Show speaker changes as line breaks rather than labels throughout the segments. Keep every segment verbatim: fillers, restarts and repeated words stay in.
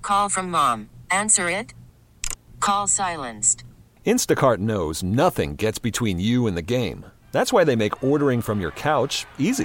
Call from mom. Answer it. Call silenced.
Instacart knows nothing gets between you and the game. That's why they make ordering from your couch easy.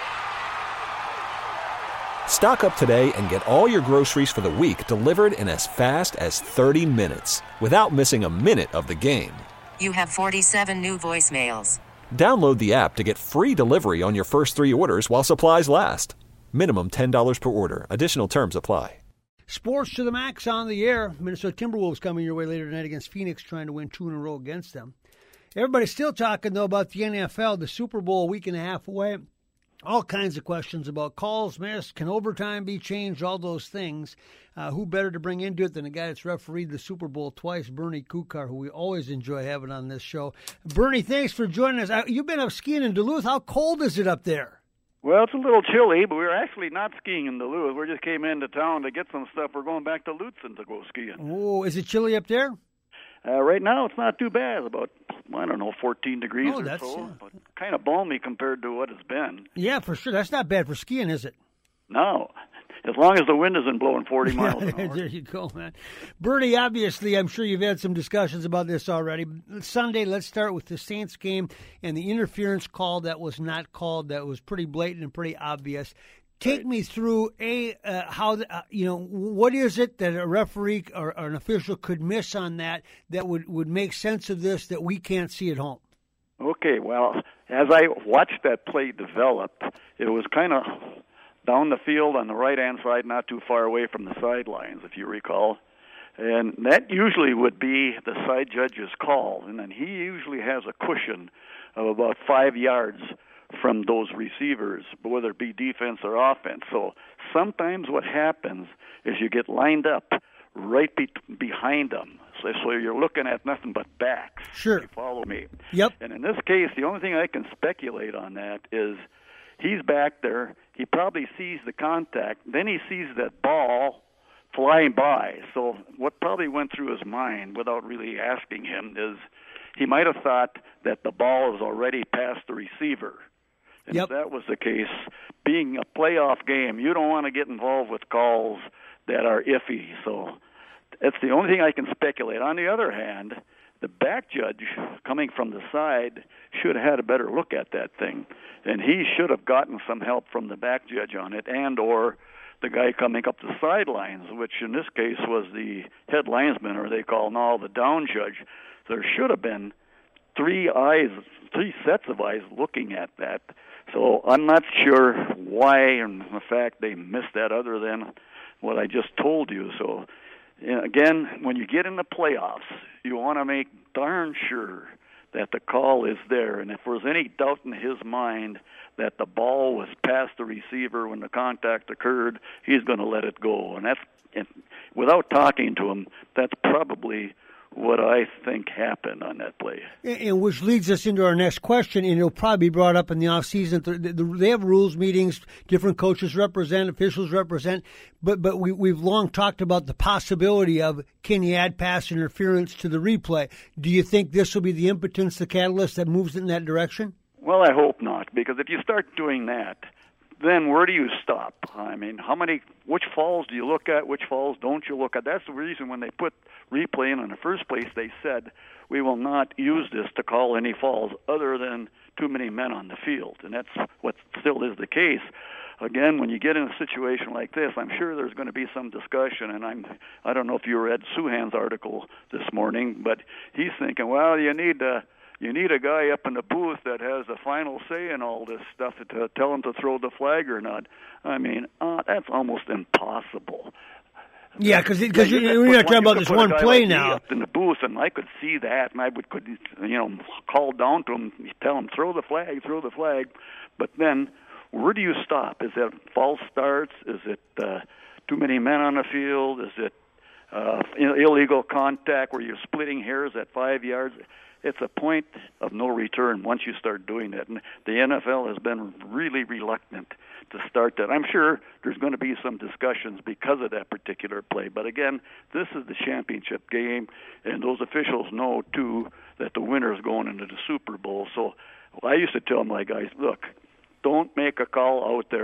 Stock up today and get all your groceries for the week delivered in as fast as thirty minutes without missing a minute of the game.
You have forty-seven new voicemails.
Download the app to get free delivery on your first three orders while supplies last. Minimum ten dollars per order. Additional terms apply.
Sports to the max on the air. Minnesota Timberwolves coming your way later tonight against Phoenix, trying to win two in a row against them. Everybody's still talking, though, about the N F L, the Super Bowl a week and a half away. All kinds of questions about calls missed, can overtime be changed, all those things. Uh, who better to bring into it than a guy that's refereed the Super Bowl twice, Bernie Kukar, who we always enjoy having on this show. Bernie, thanks for joining us. Uh, you've been up skiing in Duluth. How cold is it up there?
Well, it's a little chilly, but we're actually not skiing in Duluth. We just came into town to get some stuff. We're going back to Lutsen to go skiing.
Oh, is it chilly up there?
Uh, right now, it's not too bad. About, I don't know, fourteen degrees
oh,
or
that's,
so.
Uh,
but kind of balmy compared to what it's been.
Yeah, for sure. That's not bad for skiing, is it?
No. As long as the wind isn't blowing forty miles an hour.
There you go, man. Bernie, obviously, I'm sure you've had some discussions about this already. Sunday, let's start with the Saints game and the interference call that was not called, that was pretty blatant and pretty obvious. Take
right.
me through, A, uh, how, the, uh, you know, what is it that a referee or, or an official could miss on that that would, would make sense of this that we can't see at home?
Okay, well, as I watched that play develop, it was kind of down the field on the right-hand side, not too far away from the sidelines, if you recall. And that usually would be the side judge's call. And then he usually has a cushion of about five yards from those receivers, whether it be defense or offense. So sometimes what happens is you get lined up right be- behind them. So, so you're looking at nothing but backs.
Sure.
You follow me?
Yep.
And in this case, the only thing I can speculate on that is he's back there. He probably sees the contact. Then he sees that ball flying by. So what probably went through his mind without really asking him is he might have thought that the ball was already past the receiver. And
yep.
if that was the case, being a playoff game, you don't want to get involved with calls that are iffy. So that's the only thing I can speculate. On the other hand, the back judge coming from the side should have had a better look at that thing. And he should have gotten some help from the back judge on it, and or the guy coming up the sidelines, which in this case was the head linesman, or they call now the down judge. There should have been three eyes, three sets of eyes looking at that. So I'm not sure why, in fact, they missed that other than what I just told you. So, again, when you get in the playoffs, you want to make darn sure that the call is there. And if there's any doubt in his mind that the ball was past the receiver when the contact occurred, he's going to let it go. And that's, and without talking to him, that's probably what I think happened on that play.
And which leads us into our next question, and it'll probably be brought up in the offseason. They have rules meetings, different coaches represent, officials represent, but but we, we've long talked about the possibility of, can you add pass interference to the replay? Do you think this will be the impotence, the catalyst that moves in that direction?
Well, I hope not, because if you start doing that, then where do you stop? I mean, how many, which falls do you look at, which falls don't you look at? That's the reason when they put replay in in the first place, they said, we will not use this to call any falls other than too many men on the field. And that's what still is the case. Again, when you get in a situation like this, I'm sure there's going to be some discussion, and I'm, I don't know if you read Souhan's article this morning, but he's thinking, well, you need to, You need a guy up in the booth that has the final say in all this stuff to tell him to throw the flag or not. I mean, uh, that's almost impossible.
Yeah, because yeah, you, you're not talking about this one play
like
now.
Up in the booth, and I could see that, and I would could you know call down to him, tell him throw the flag, throw the flag. But then, where do you stop? Is it false starts? Is it uh, too many men on the field? Is it uh, illegal contact where you're splitting hairs at five yards? It's a point of no return once you start doing it. And the N F L has been really reluctant to start that. I'm sure there's going to be some discussions because of that particular play. But again, this is the championship game, and those officials know, too, that the winner is going into the Super Bowl. So I used to tell my guys, look, don't make a call out there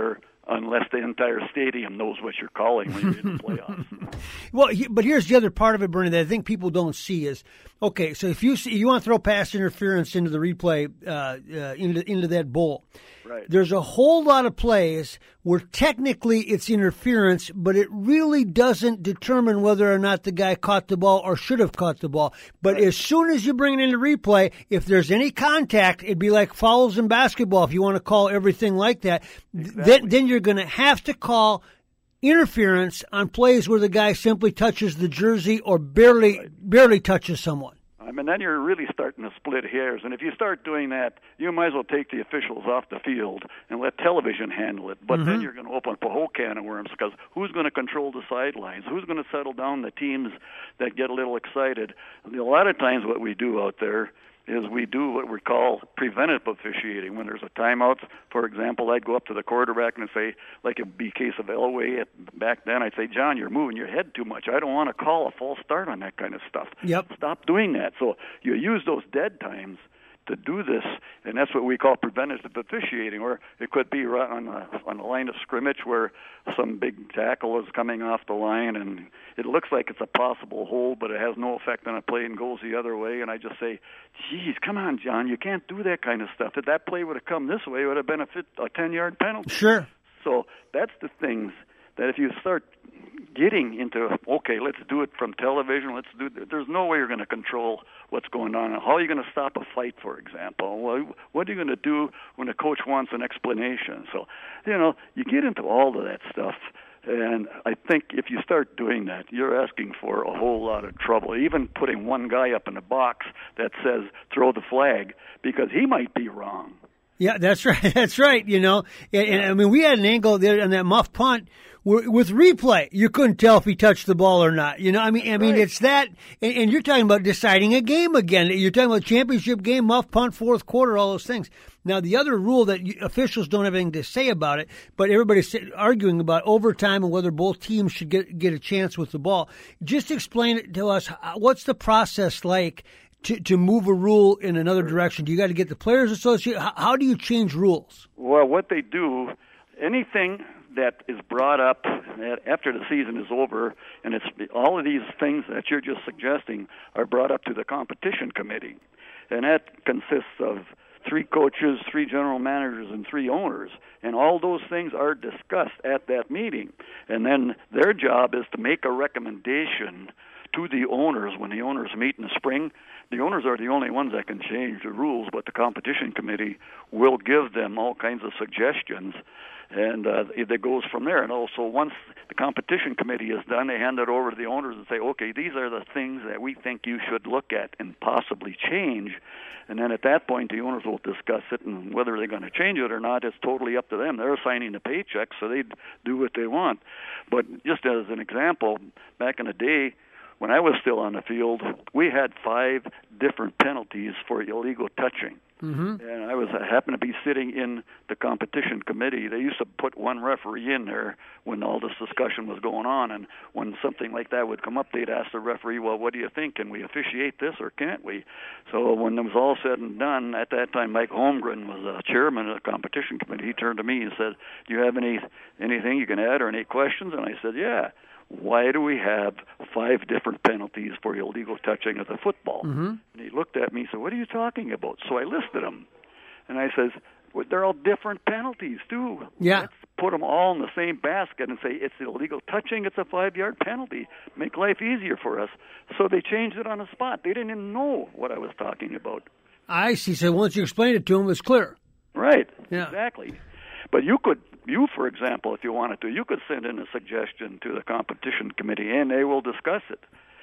unless the entire stadium knows what you're calling when you're in the playoffs.
Well, but here's the other part of it, Bernie, that I think people don't see is, okay, so if you see, you want to throw pass interference into the replay, uh, uh, into, into that bowl,
right.
There's a whole lot of plays where technically it's interference, but it really doesn't determine whether or not the guy caught the ball or should have caught the ball. But
right.
as soon as you bring it into replay, if there's any contact, it'd be like fouls in basketball if you want to call everything like that.
Exactly.
Then, then you're going to have to call interference on plays where the guy simply touches the jersey or barely
right.
barely touches someone.
I mean, then you're really starting to split hairs. And if you start doing that, you might as well take the officials off the field and let television handle it. But mm-hmm. then you're going to open up a whole can of worms, because who's going to control the sidelines? Who's going to settle down the teams that get a little excited? A lot of times what we do out there is we do what we call preventative officiating. When there's a timeout, for example, I'd go up to the quarterback and say, like it'd be a case of Elway back then, I'd say, John, you're moving your head too much. I don't want to call a false start on that kind of stuff.
Yep.
Stop doing that. So you use those dead times to do this, and that's what we call preventative officiating. Or it could be right on the, on the line of scrimmage where some big tackle is coming off the line, and it looks like it's a possible hold, but it has no effect on a play and goes the other way. And I just say, geez, come on, John, you can't do that kind of stuff. If that play would have come this way, it would have been a ten-yard penalty.
Sure.
So that's the things that if you start getting into, okay, let's do it from television, let's do it, there's no way you're going to control what's going on. How are you going to stop a fight, for example? Well, what are you going to do when a coach wants an explanation? So, you know, you get into all of that stuff, and I think if you start doing that, you're asking for a whole lot of trouble. Even putting one guy up in a box that says throw the flag, because he might be wrong.
Yeah, that's right. That's right. You know, and, and I mean, we had an angle there on that muff punt where, with replay. You couldn't tell if he touched the ball or not. You know, I mean, I mean,
right.
it's that, and, and you're talking about deciding a game again. You're talking about championship game, muff punt, fourth quarter, all those things. Now, the other rule that you, officials don't have anything to say about it, but everybody's arguing about overtime and whether both teams should get get a chance with the ball. Just explain it to us. What's the process like To, to move a rule in another direction? Do you got to get the Players Association? How, how do you change rules?
Well, what they do, anything that is brought up after the season is over, and it's all of these things that you're just suggesting are brought up to the competition committee, and that consists of three coaches, three general managers, and three owners, and all those things are discussed at that meeting, and then their job is to make a recommendation to the owners when the owners meet in the spring. The owners are the only ones that can change the rules, but the competition committee will give them all kinds of suggestions, and uh, it goes from there. And also, once the competition committee is done, they hand it over to the owners and say, okay, these are the things that we think you should look at and possibly change. And then at that point, the owners will discuss it, and whether they're going to change it or not, it's totally up to them. They're signing the paycheck, so they do what they want. But just as an example, back in the day, when I was still on the field, we had five different penalties for illegal touching. Mm-hmm. And I was I happened to be sitting in the competition committee. They used to put one referee in there when all this discussion was going on, and when something like that would come up, they'd ask the referee, well, what do you think? Can we officiate this or can't we? So when it was all said and done, at that time Mike Holmgren was the chairman of the competition committee. He turned to me and said, do you have any anything you can add or any questions? And I said, yeah. Why do we have five different penalties for illegal touching of the football? Mm-hmm. And he looked at me and said, what are you talking about? So I listed them. And I says, well, they're all different penalties, too.
Yeah.
Let's put them all in the same basket and say it's illegal touching, it's a five-yard penalty. Make life easier for us. So they changed it on the spot. They didn't even know what I was talking about.
I see. So once you explained it to them, it was clear.
Right.
Yeah.
Exactly. But you could, you, for example, if you wanted to, you could send in a suggestion to the competition committee, and they will discuss it.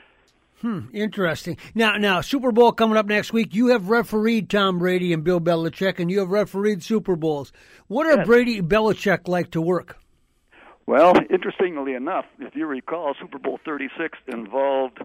Hmm, interesting. Now, now, Super Bowl coming up next week. You have refereed Tom Brady and Bill Belichick, and you have refereed Super Bowls. What are
yes.
Brady and Belichick like to work?
Well, interestingly enough, if you recall, Super Bowl thirty-six involved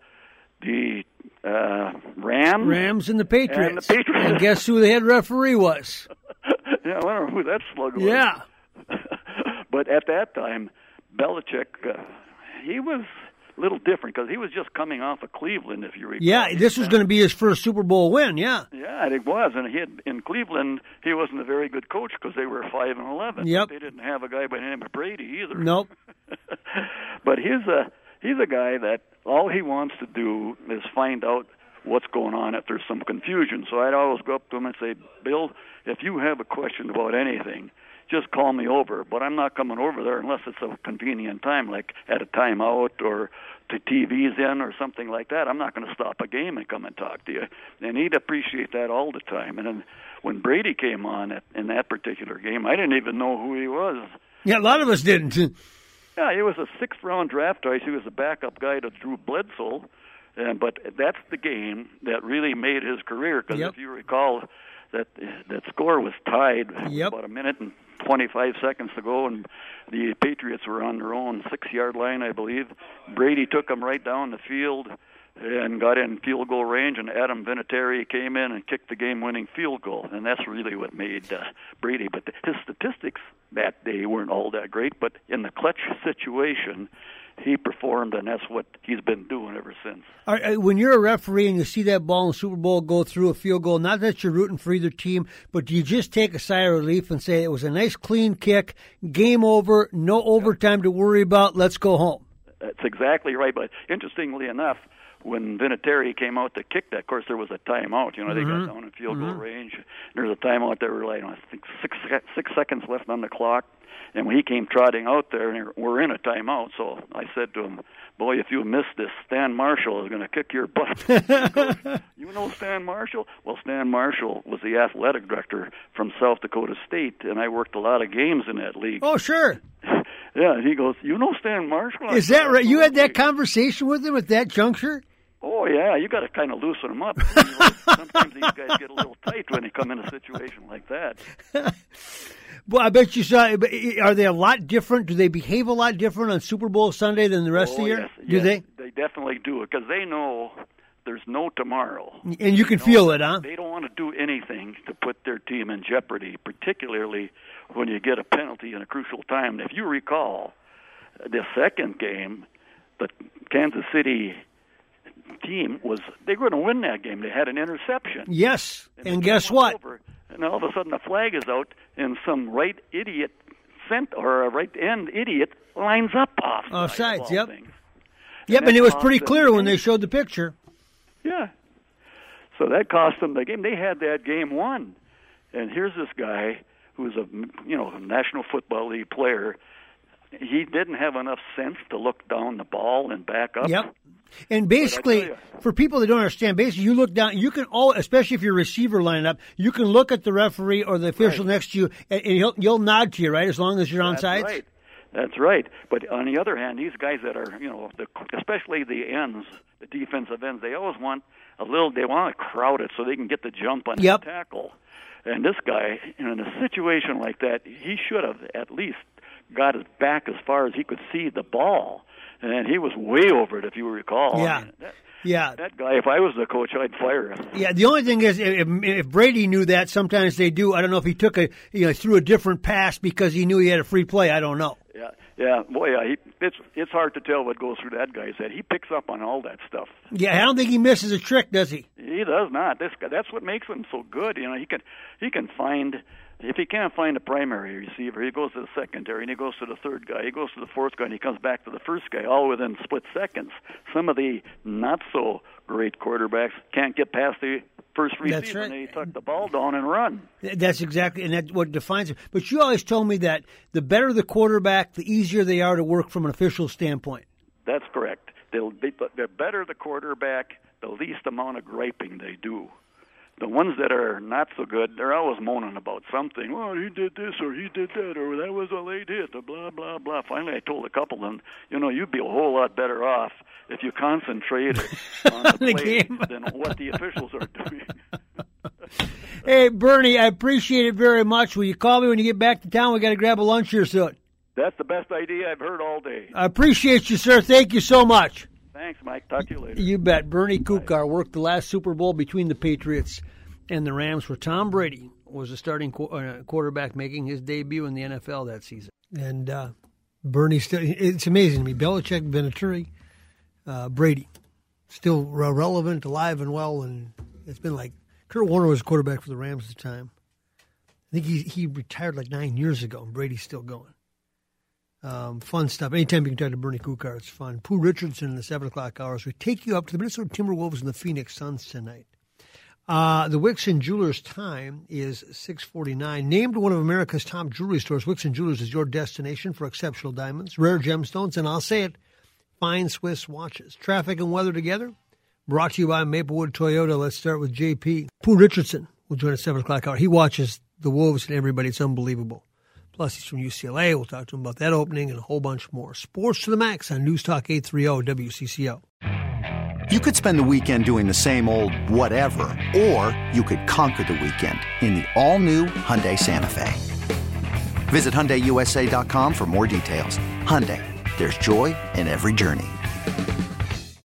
the uh, Rams.
Rams and the Patriots.
And the Patriots.
And guess who the head referee was?
Yeah, I wonder who that slug was.
Yeah.
But at that time, Belichick, uh, he was little different because he was just coming off of Cleveland, if you recall.
Yeah, this was going to be his first Super Bowl win. Yeah.
Yeah, it was, and he had, in Cleveland he wasn't a very good coach because they were five and eleven.
Yep.
They didn't have a guy by the name of Brady either.
Nope.
But he's a he's a guy that all he wants to do is find out what's going on if there's some confusion. So I'd always go up to him and say, Bill, if you have a question about anything, just call me over. But I'm not coming over there unless it's a convenient time, like at a timeout or to T V's in or something like that. I'm not going to stop a game and come and talk to you. And he'd appreciate that all the time. And then when Brady came on at, in that particular game, I didn't even know who he was.
Yeah, a lot of us didn't.
Yeah, he was a sixth-round draft choice. He was a backup guy to Drew Bledsoe. And, but that's the game that really made his career because
yep.
if you recall, that that score was tied
yep.
about a minute and twenty-five seconds to go, and the Patriots were on their own six-yard line, I believe. Brady took them right down the field and got in field goal range, and Adam Vinatieri came in and kicked the game-winning field goal, and that's really what made uh, Brady. But the, his statistics that day weren't all that great, but in the clutch situation, he performed, and that's what he's been doing ever since.
All right, when you're a referee and you see that ball in the Super Bowl go through a field goal, not that you're rooting for either team, but do you just take a sigh of relief and say it was a nice, clean kick, game over, no overtime to worry about, let's go home?
That's exactly right. But interestingly enough, when Vinatieri came out to kick that, of course, there was a timeout. You know, they
mm-hmm.
got down in field
mm-hmm.
goal range. There's a timeout. There were, like, I think, six, six seconds left on the clock. And when he came trotting out there, and we're in a timeout, so I said to him, boy, if you miss this, Stan Marshall is going to kick your butt. He goes, you know Stan Marshall? Well, Stan Marshall was the athletic director from South Dakota State, and I worked a lot of games in that league.
Oh, sure.
Yeah, and he goes, you know Stan Marshall?
Is that right? You had that conversation with him at that juncture?
Oh, yeah, you got to kind of loosen them up. Sometimes these guys get a little tight when they come in a situation like that.
Well, I bet you saw. Are they a lot different? Do they behave a lot different on Super Bowl Sunday than the rest
oh,
of the year?
Yes,
do
yes,
they?
They definitely do it because they know there's no tomorrow.
And you can
they
feel it, huh?
They don't want to do anything to put their team in jeopardy, particularly when you get a penalty in a crucial time. If you recall, the second game, the Kansas City team was they were going to win that game. They had an interception.
Yes, and,
and
guess what?
Over, and all of a sudden the flag is out, and some right idiot sent or a right end idiot lines up off
offsides. Yep.
Things.
Yep, and, and it was pretty clear when they showed the picture.
Yeah. So that cost them the game. They had that game won. And here's this guy who's a you know National Football League player. He didn't have enough sense to look down the ball and back up.
Yep. And basically, for people that don't understand, basically you look down, you can all, especially if you're receiver line up, you can look at the referee or the official
right.
next to you, and he'll, you'll nod to you, right, as long as you're on
That's
sides?
Right. That's right. But on the other hand, these guys that are, you know, the, especially the ends, the defensive ends, they always want a little, they want to crowd it so they can get the jump on
yep.
the tackle. And this guy, in a situation like that, he should have at least got his back as far as he could see the ball. And he was way over it, if you recall.
Yeah.
I mean, that,
yeah.
That guy, if I was the coach, I'd fire him.
Yeah, the only thing is, if, if Brady knew that, sometimes they do. I don't know if he took a, you know, threw a different pass because he knew he had a free play. I don't know.
Yeah, yeah, boy, yeah. He, it's it's hard to tell what goes through that guy's head. He picks up on all that stuff.
Yeah, I don't think he misses a trick, does he?
He does not. This guy, that's what makes him so good. You know, he can he can find. If he can't find a primary receiver, he goes to the secondary, and he goes to the third guy. He goes to the fourth guy, and he comes back to the first guy, all within split seconds. Some of the not-so-great quarterbacks can't get past the first receiver,
That's right.
and they tuck the ball down and run.
That's exactly, and that's what defines it. But you always told me that the better the quarterback, the easier they are to work from an official standpoint.
That's correct. They'll be, the better the quarterback, the least amount of griping they do. The ones that are not so good, they're always moaning about something. Well, he did this or he did that or that was a late hit, or blah, blah, blah. Finally, I told a couple of them, you know, you'd be a whole lot better off if you concentrated on the,
the
play
game.
than what the officials are doing.
Hey, Bernie, I appreciate it very much. Will you call me when you get back to town? We got to grab a lunch here soon.
That's the best idea I've heard all day.
I appreciate you, sir. Thank you so much.
Thanks, Mike. Talk to you later.
You bet. Bernie Kukar worked the last Super Bowl between the Patriots and the Rams, where Tom Brady was the starting qu- uh, quarterback making his debut in the N F L that season. And uh, Bernie, still, it's amazing to me. Belichick, Vinatieri, uh, Brady. Still re- relevant, alive and well, and it's been like Kurt Warner was quarterback for the Rams at the time. I think he he retired like nine years ago, and Brady's still going. Um, fun stuff. Anytime you can talk to Bernie Kukar, it's fun. Pooh Richardson in the seven o'clock hours. We take you up to the Minnesota Timberwolves and the Phoenix Suns tonight. Uh, the Wixon Jewelers time is six forty-nine. Named one of America's top jewelry stores, Wixon Jewelers is your destination for exceptional diamonds, rare gemstones, and I'll say it, fine Swiss watches. Traffic and weather together. Brought to you by Maplewood Toyota. Let's start with J P. Pooh Richardson will join us at seven o'clock hour. He watches the Wolves and everybody. It's unbelievable. Plus, he's from U C L A. We'll talk to him about that opening and a whole bunch more. Sports to the max on News Talk eight thirty W C C O.
You could spend the weekend doing the same old whatever, or you could conquer the weekend in the all-new Hyundai Santa Fe. Visit Hyundai U S A dot com for more details. Hyundai, there's joy in every journey.